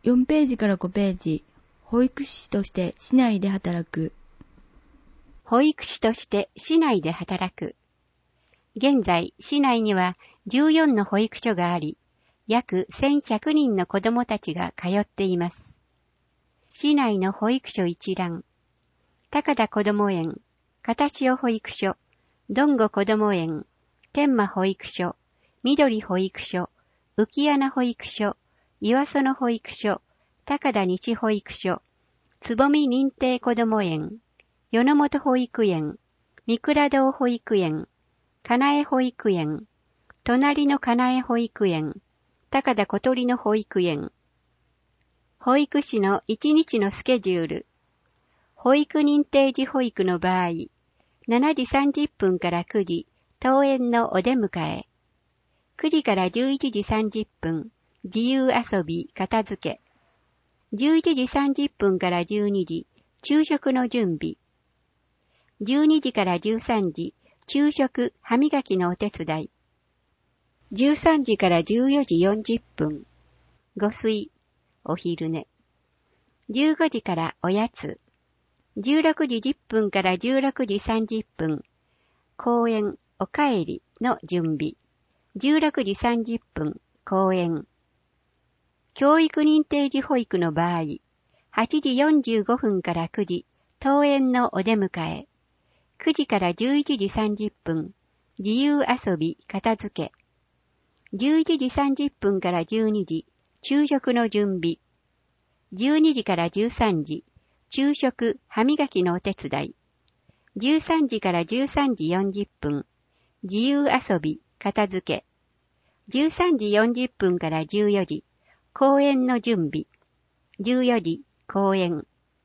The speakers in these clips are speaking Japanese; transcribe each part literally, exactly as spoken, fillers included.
よんページからごページ、保育士として市内で働く。 保育士として市内で働く。現在、市内にはじゅうよんの保育所があり、約せんひゃくにんの子どもたちが通っています。市内の保育所一覧。高田こども園、片潮保育所、どんごこども園、天満保育所、緑保育所、浮穴保育所、岩園保育所、高田西保育所、つぼみ認定こども園、与野本保育園、三倉堂保育園、かなえ保育園、隣のかなえ保育園、高田小鳥の保育園。保育士のいちにちのスケジュール。保育認定時保育の場合、しちじさんじゅっぷんからくじ、登園のお出迎え。くじからじゅういちじさんじゅっぷん、自由遊び、片付け。じゅういちじさんじゅっぷんからじゅうにじ、昼食の準備。じゅうにじからじゅうさんじ、昼食、歯磨きのお手伝い。じゅうさんじからじゅうよじよんじゅっぷん、ご睡、お昼寝。じゅうごじからおやつ。じゅうろくじじゅっぷんからじゅうろくじさんじゅっぷん、公園、おかえりの準備。じゅうろくじさんじゅっぷん、公園。教育認定時保育の場合、はちじよんじゅうごふんからくじ、登園のお出迎え。くじからじゅういちじさんじゅっぷん、自由遊び、片付け。じゅういちじさんじゅっぷんからじゅうにじ、昼食の準備。じゅうにじからじゅうさんじ、昼食、歯磨きのお手伝い。じゅうさんじからじゅうさんじよんじゅっぷん、自由遊び、片付け。じゅうさんじよんじゅっぷんからじゅうよじ、公園の準備。じゅうよじ、公園。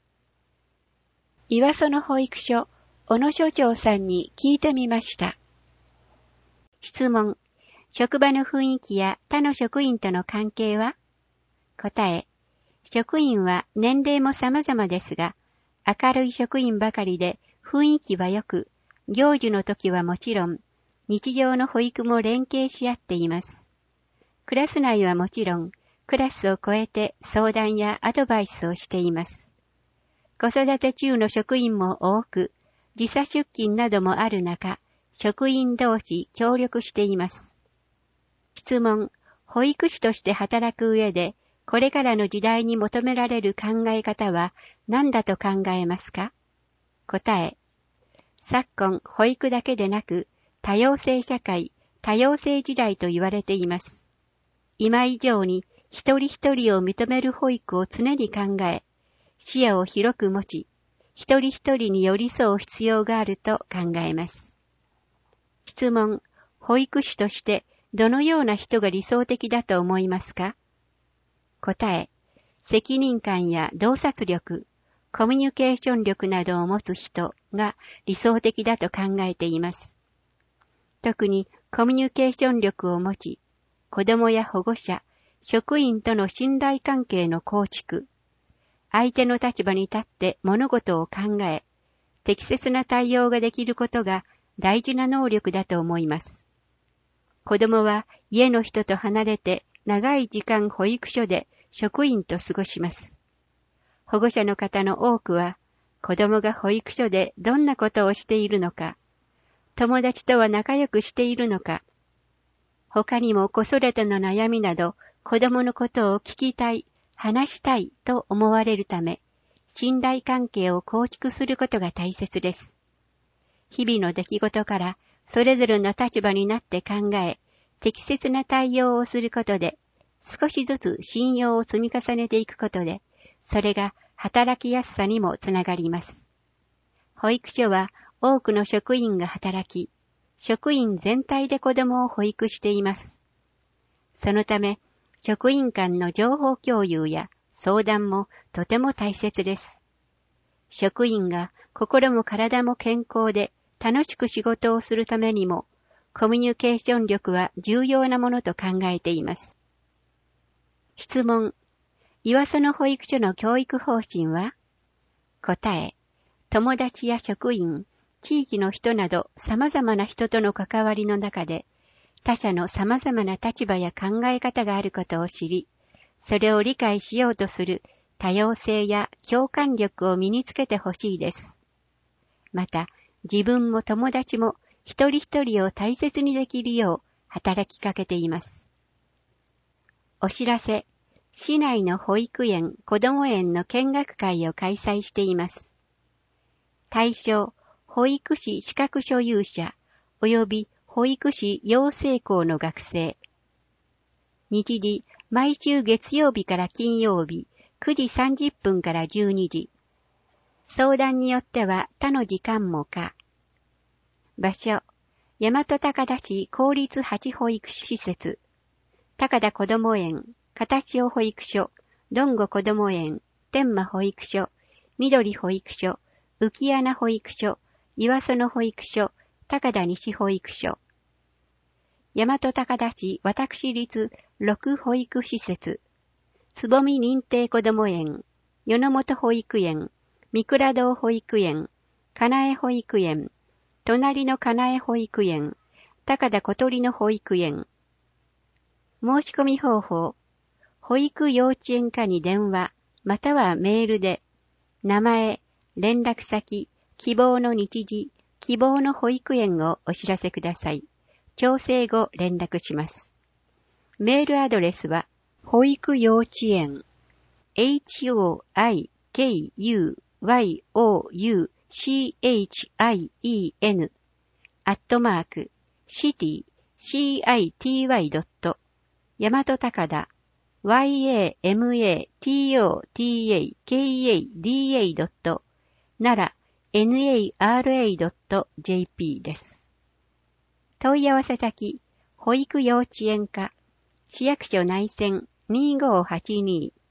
岩園保育所、小野所長さんに聞いてみました。質問。職場の雰囲気や他の職員との関係は？答え。職員は年齢も様々ですが、明るい職員ばかりで雰囲気は良く、行事の時はもちろん、日常の保育も連携し合っています。クラス内はもちろん、クラスを超えて相談やアドバイスをしています。子育て中の職員も多く、時差出勤などもある中、職員同士協力しています。質問、保育士として働く上で、これからの時代に求められる考え方は何だと考えますか？答え。昨今、保育だけでなく、多様性社会、多様性時代と言われています。今以上に一人一人を認める保育を常に考え、視野を広く持ち、一人一人に寄り添う必要があると考えます。質問、保育士としてどのような人が理想的だと思いますか？答え、責任感や洞察力、コミュニケーション力などを持つ人が理想的だと考えています。特にコミュニケーション力を持ち、子どもや保護者、職員との信頼関係の構築、相手の立場に立って物事を考え、適切な対応ができることが大事な能力だと思います。子どもは家の人と離れて長い時間保育所で職員と過ごします。保護者の方の多くは、子どもが保育所でどんなことをしているのか、友達とは仲良くしているのか、他にも子育ての悩みなど、子どものことを聞きたい、話したいと思われるため、信頼関係を構築することが大切です。日々の出来事から、それぞれの立場になって考え、適切な対応をすることで、少しずつ信用を積み重ねていくことで、それが働きやすさにもつながります。保育所は多くの職員が働き、職員全体で子どもを保育しています。そのため、職員間の情報共有や相談もとても大切です。職員が心も体も健康で楽しく仕事をするためにも、コミュニケーション力は重要なものと考えています。質問。岩園保育所の教育方針は？答え。友達や職員、地域の人など様々な人との関わりの中で、他者の様々な立場や考え方があることを知り、 それを理解しようとする多様性や共感力を身につけてほしいです。また、自分も友達も一人一人を大切にできるよう働きかけています。お知らせ、市内の保育園・子ども園の見学会を開催しています。対象、保育士資格所有者及び保育士養成校の学生。日時、毎週月曜日から金曜日、くじさんじゅっぷんからじゅうにじ。相談によっては他の時間も可。場所、大和高田市公立八保育施設、高田こども園、片千代保育所、どんごこども園、天満保育所、緑保育所、浮穴保育所、岩園保育所、高田西保育所。大和高田市私立六保育施設、つぼみ認定こども園、与野本保育園、三倉堂保育園、かなえ保育園、隣のかなえ保育園、高田小鳥の保育園。申し込み方法、保育幼稚園課に電話、またはメールで、名前、連絡先、希望の日時、希望の保育園をお知らせください。調整後連絡します。メールアドレスは、保育幼稚園、エイチオーアイケーユーワイオーユーシーエイチアイイーエヌ、アットマーク、シティ、シーアイティーワイドット、大和高田、ワイエーエムエーティーオーティーエーケーエーディーエードット、奈良、ナラドットジェーピー です。問い合わせ先、保育幼稚園課、市役所内線にーごーはちにー